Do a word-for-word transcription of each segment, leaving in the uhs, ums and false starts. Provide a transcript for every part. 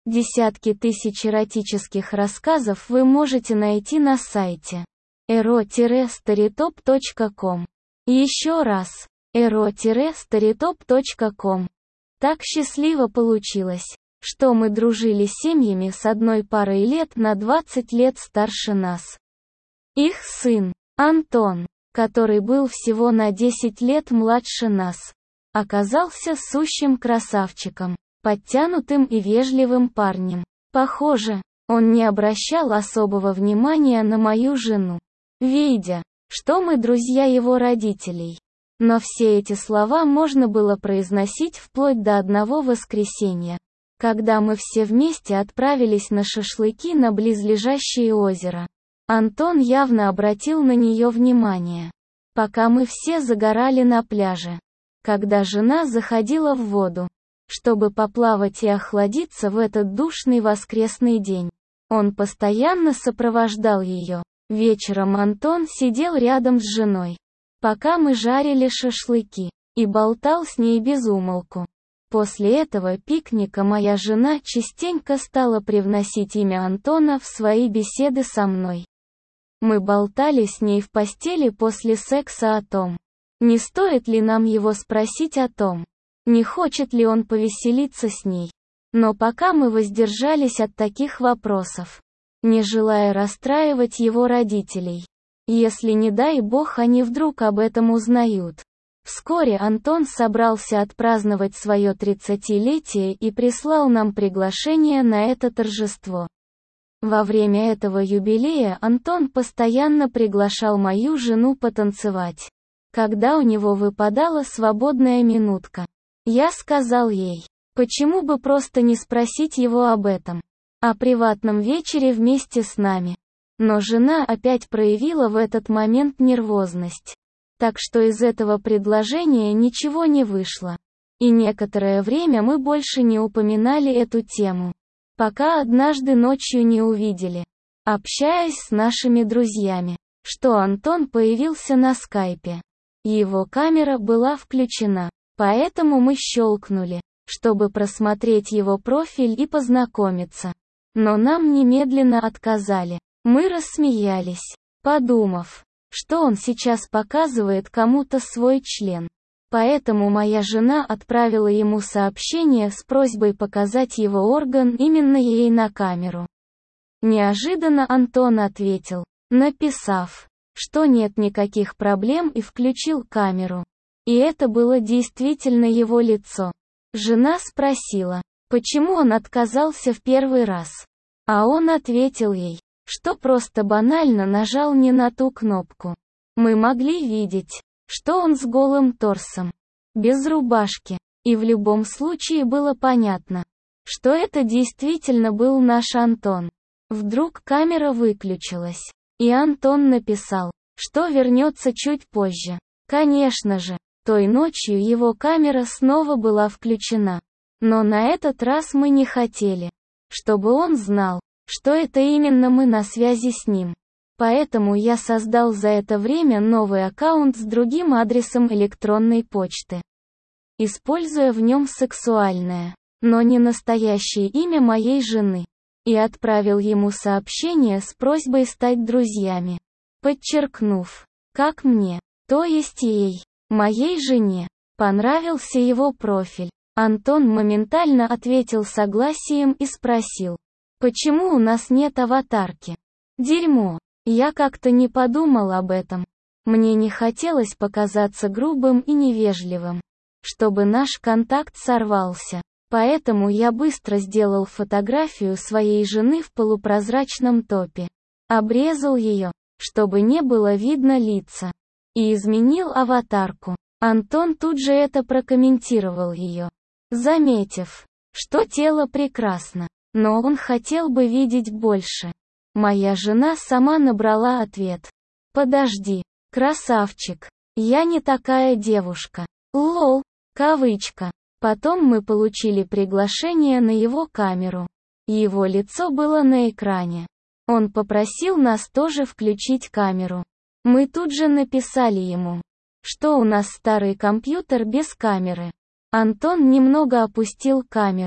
Десятки тысяч эротических рассказов вы можете найти на сайте эро старитоп точка ком. Еще раз, эро старитоп точка ком. Так счастливо получилось, что мы дружили с семьями с одной парой лет на двадцать лет старше нас. Их сын, Антон, который был всего на десять лет младше нас, оказался сущим красавчиком, подтянутым и вежливым парнем. Похоже, он не обращал особого внимания на мою жену, видя, что мы друзья его родителей. Но все эти слова можно было произносить вплоть до одного воскресенья, когда мы все вместе отправились на шашлыки на близлежащее озеро. Антон явно обратил на нее внимание, пока мы все загорали на пляже. Когда жена заходила в воду, чтобы поплавать и охладиться в этот душный воскресный день, он постоянно сопровождал ее. Вечером Антон сидел рядом с женой, пока мы жарили шашлыки, и болтал с ней без умолку. После этого пикника моя жена частенько стала привносить имя Антона в свои беседы со мной. Мы болтали с ней в постели после секса о том, не стоит ли нам его спросить о том, не хочет ли он повеселиться с ней. Но пока мы воздержались от таких вопросов, не желая расстраивать его родителей, если не дай бог они вдруг об этом узнают. Вскоре Антон собрался отпраздновать свое тридцатилетие и прислал нам приглашение на это торжество. Во время этого юбилея Антон постоянно приглашал мою жену потанцевать, когда у него выпадала свободная минутка. Я сказал ей, почему бы просто не спросить его об этом, о приватном вечере вместе с нами. Но жена опять проявила в этот момент нервозность. Так что из этого предложения ничего не вышло. И некоторое время мы больше не упоминали эту тему, пока однажды ночью не увидели, общаясь с нашими друзьями, что Антон появился на скайпе. Его камера была включена, поэтому мы щелкнули, чтобы просмотреть его профиль и познакомиться. Но нам немедленно отказали. Мы рассмеялись, подумав, что он сейчас показывает кому-то свой член. Поэтому моя жена отправила ему сообщение с просьбой показать его орган именно ей на камеру. Неожиданно Антон ответил, написав, что нет никаких проблем, и включил камеру. И это было действительно его лицо. Жена спросила, почему он отказался в первый раз. А он ответил ей, что просто банально нажал не на ту кнопку. Мы могли видеть, что он с голым торсом, без рубашки, и в любом случае было понятно, что это действительно был наш Антон. Вдруг камера выключилась, и Антон написал, что вернется чуть позже. Конечно же, той ночью его камера снова была включена. Но на этот раз мы не хотели, чтобы он знал, что это именно мы на связи с ним. Поэтому я создал за это время новый аккаунт с другим адресом электронной почты, используя в нем сексуальное, но не настоящее имя моей жены, и отправил ему сообщение с просьбой стать друзьями, подчеркнув, как мне, то есть ей, моей жене, понравился его профиль. Антон моментально ответил согласием и спросил, почему у нас нет аватарки? Дерьмо. Я как-то не подумал об этом. Мне не хотелось показаться грубым и невежливым, чтобы наш контакт сорвался. Поэтому я быстро сделал фотографию своей жены в полупрозрачном топе, обрезал ее, чтобы не было видно лица, и изменил аватарку. Антон тут же это прокомментировал ее, заметив, что тело прекрасно, но он хотел бы видеть больше. Моя жена сама набрала ответ. Подожди, красавчик, я не такая девушка. Лол, кавычка. Потом мы получили приглашение на его камеру. Его лицо было на экране. Он попросил нас тоже включить камеру. Мы тут же написали ему, что у нас старый компьютер без камеры. Антон немного опустил камеру,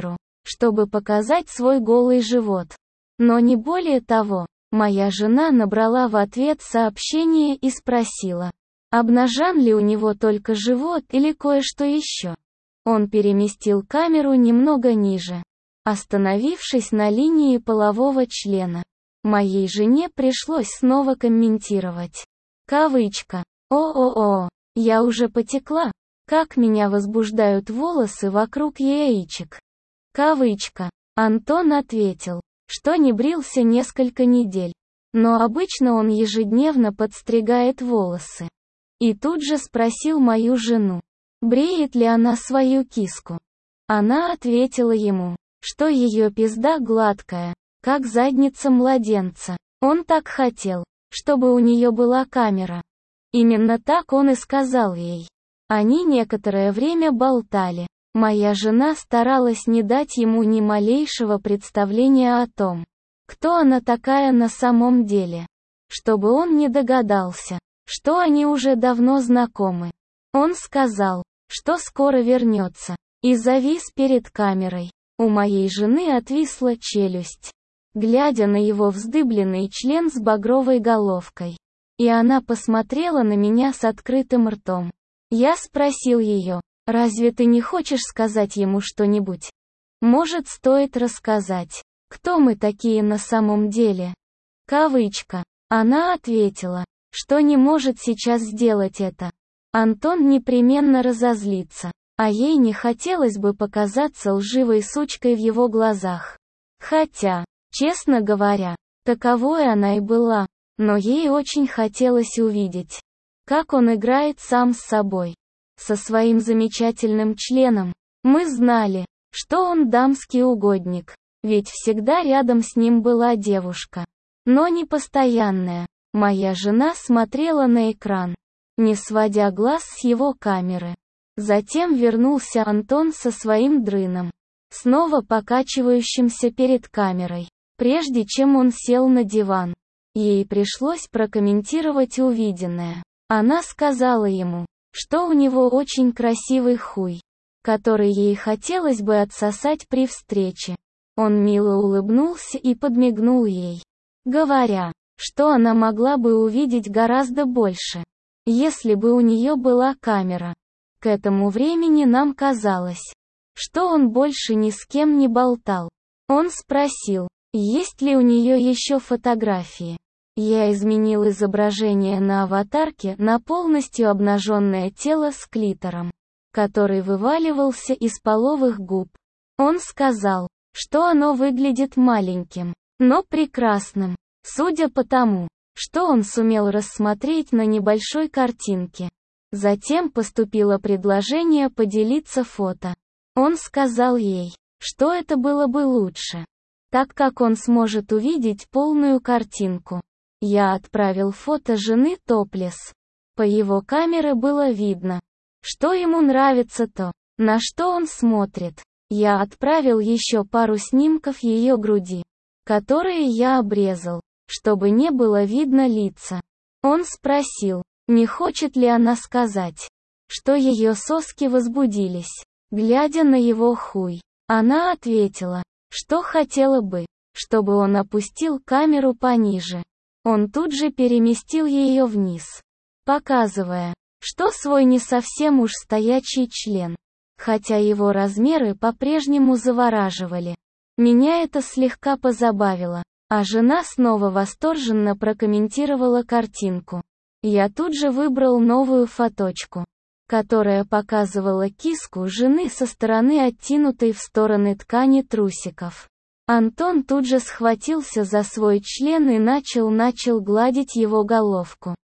чтобы показать свой голый живот. Но не более того. Моя жена набрала в ответ сообщение и спросила, обнажен ли у него только живот или кое-что еще. Он переместил камеру немного ниже, остановившись на линии полового члена. Моей жене пришлось снова комментировать. Кавычка. О-о-о, я уже потекла, как меня возбуждают волосы вокруг яичек. Кавычка. Антон ответил, что не брился несколько недель, но обычно он ежедневно подстригает волосы. И тут же спросил мою жену, бреет ли она свою киску. Она ответила ему, что ее пизда гладкая, как задница младенца. Он так хотел, чтобы у нее была камера. Именно так он и сказал ей. Они некоторое время болтали. Моя жена старалась не дать ему ни малейшего представления о том, кто она такая на самом деле, чтобы он не догадался, что они уже давно знакомы. Он сказал, что скоро вернется, и завис перед камерой. У моей жены отвисла челюсть, глядя на его вздыбленный член с багровой головкой. И она посмотрела на меня с открытым ртом. Я спросил ее, разве ты не хочешь сказать ему что-нибудь? Может, стоит рассказать, кто мы такие на самом деле? Кавычка. Она ответила, что не может сейчас сделать это. Антон непременно разозлится, а ей не хотелось бы показаться лживой сучкой в его глазах. Хотя, честно говоря, таковой она и была, но ей очень хотелось увидеть, как он играет сам с собой. Со своим замечательным членом. Мы знали, что он дамский угодник, ведь всегда рядом с ним была девушка. Но не постоянная. Моя жена смотрела на экран, не сводя глаз с его камеры. Затем вернулся Антон со своим дрыном, снова покачивающимся перед камерой. Прежде чем он сел на диван, ей пришлось прокомментировать увиденное. Она сказала ему, что у него очень красивый хуй, который ей хотелось бы отсосать при встрече. Он мило улыбнулся и подмигнул ей, говоря, что она могла бы увидеть гораздо больше, если бы у нее была камера. К этому времени нам казалось, что он больше ни с кем не болтал. Он спросил, есть ли у нее еще фотографии. Я изменил изображение на аватарке на полностью обнаженное тело с клитором, который вываливался из половых губ. Он сказал, что оно выглядит маленьким, но прекрасным, судя по тому, что он сумел рассмотреть на небольшой картинке. Затем поступило предложение поделиться фото. Он сказал ей, что это было бы лучше, так как он сможет увидеть полную картинку. Я отправил фото жены топлес. По его камере было видно, что ему нравится то, на что он смотрит. Я отправил еще пару снимков ее груди, которые я обрезал, чтобы не было видно лица. Он спросил, не хочет ли она сказать, что ее соски возбудились, глядя на его хуй. Она ответила, что хотела бы, чтобы он опустил камеру пониже. Он тут же переместил ее вниз, показывая, что свой не совсем уж стоячий член, хотя его размеры по-прежнему завораживали. Меня это слегка позабавило, а жена снова восторженно прокомментировала картинку. Я тут же выбрал новую фоточку, которая показывала киску жены со стороны оттянутой в стороны ткани трусиков. Антон тут же схватился за свой член и начал начал гладить его головку.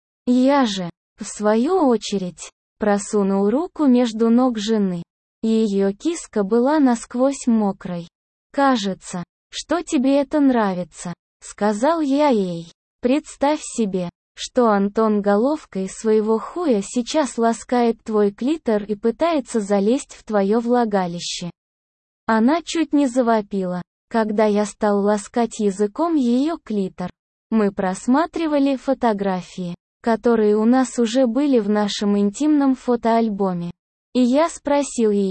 Я же, в свою очередь, просунул руку между ног жены. Ее киска была насквозь мокрой. «Кажется, что тебе это нравится», — сказал я ей. «Представь себе, что Антон головкой своего хуя сейчас ласкает твой клитор и пытается залезть в твое влагалище». Она чуть не завопила, когда я стал ласкать языком ее клитор. Мы просматривали фотографии, которые у нас уже были в нашем интимном фотоальбоме. И я спросил ее,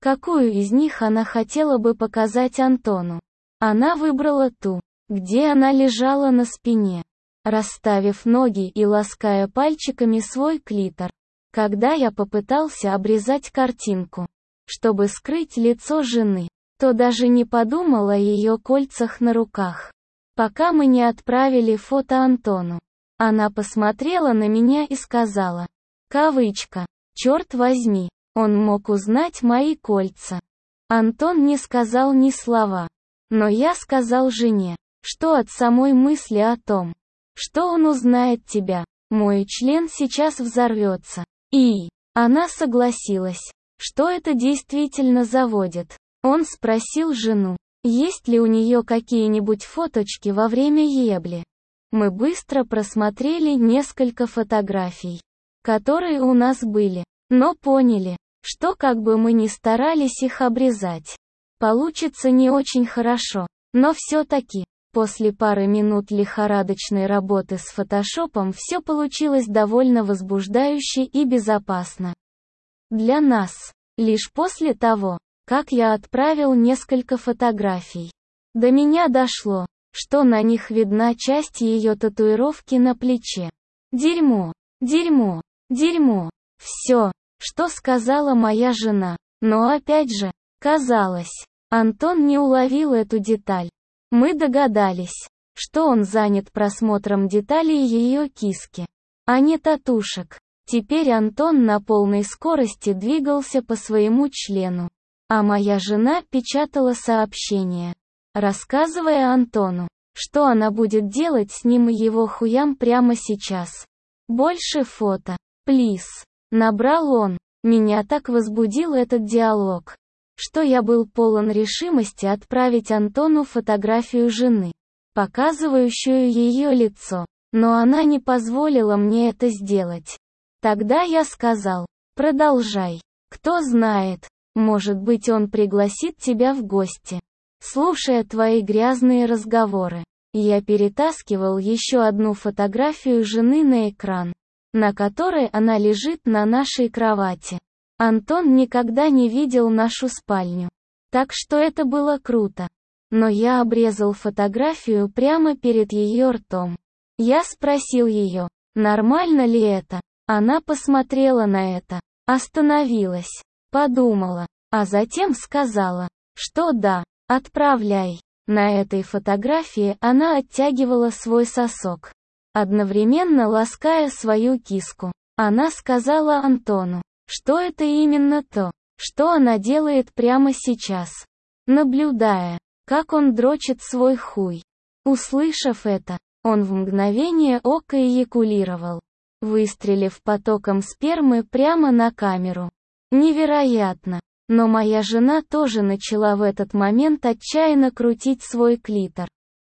Какую из них она хотела бы показать Антону? Она выбрала ту, где она лежала на спине, расставив ноги и лаская пальчиками свой клитор. Когда я попытался обрезать картинку, чтобы скрыть лицо жены, то даже не подумал о ее кольцах на руках. Пока мы не отправили фото Антону, она посмотрела на меня и сказала, кавычка, «Черт возьми, он мог узнать мои кольца». Антон не сказал ни слова, но я сказал жене, что от самой мысли о том, что он узнает тебя, мой член сейчас взорвется. И она согласилась, что это действительно заводит. Он спросил жену, есть ли у нее какие-нибудь фоточки во время ебли. Мы быстро просмотрели несколько фотографий, которые у нас были, но поняли, что как бы мы ни старались их обрезать, получится не очень хорошо, но все-таки, после пары минут лихорадочной работы с фотошопом все получилось довольно возбуждающе и безопасно. Для нас. Лишь после того, как я отправил несколько фотографий, до меня дошло, что на них видна часть ее татуировки на плече. Дерьмо, дерьмо, дерьмо. Все, что сказала моя жена. Но опять же, казалось, Антон не уловил эту деталь. Мы догадались, что он занят просмотром деталей ее киски, а не татушек. Теперь Антон на полной скорости двигался по своему члену, а моя жена печатала сообщение, рассказывая Антону, что она будет делать с ним и его хуям прямо сейчас. Больше фото, плиз. Набрал он. Меня так возбудил этот диалог, что я был полон решимости отправить Антону фотографию жены, показывающую ее лицо, но она не позволила мне это сделать. Тогда я сказал, продолжай. Кто знает, может быть он пригласит тебя в гости. Слушая твои грязные разговоры, я перетаскивал еще одну фотографию жены на экран, на которой она лежит на нашей кровати. Антон никогда не видел нашу спальню, так что это было круто. Но я обрезал фотографию прямо перед ее ртом. Я спросил ее, нормально ли это. Она посмотрела на это, остановилась, подумала, а затем сказала, что да, отправляй. На этой фотографии она оттягивала свой сосок, одновременно лаская свою киску. Она сказала Антону, что это именно то, что она делает прямо сейчас, наблюдая, как он дрочит свой хуй. Услышав это, он в мгновение ока эякулировал, выстрелив потоком спермы прямо на камеру. Невероятно. Но моя жена тоже начала в этот момент отчаянно крутить свой клитор,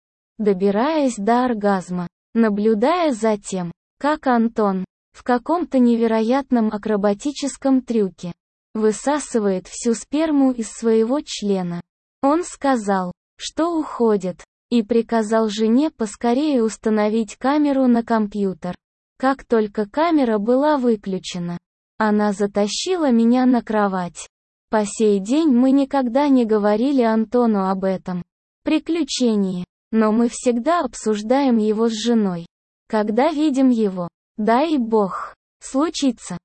добираясь до оргазма, наблюдая за тем, как Антон, в каком-то невероятном акробатическом трюке, высасывает всю сперму из своего члена. Он сказал, что уходит, и приказал жене поскорее установить камеру на компьютер. Как только камера была выключена, она затащила меня на кровать. По сей день мы никогда не говорили Антону об этом приключении, но мы всегда обсуждаем его с женой, когда видим его. Дай бог, случится,